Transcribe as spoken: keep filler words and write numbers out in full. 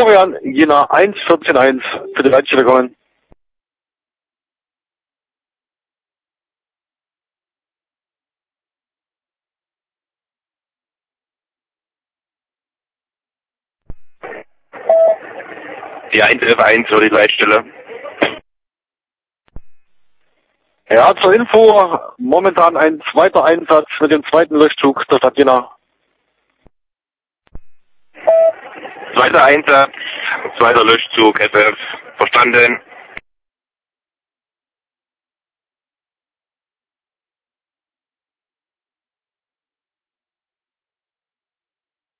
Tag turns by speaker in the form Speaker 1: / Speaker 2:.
Speaker 1: Florian, Jena eins vierzehn eins, für die Leitstelle kommen.
Speaker 2: Die eins elf eins für die Leitstelle.
Speaker 1: Ja, zur Info, momentan ein zweiter Einsatz mit dem zweiten Löschzug der Stadt Jena.
Speaker 2: Zweiter Einsatz, zweiter Löschzug, S F, verstanden.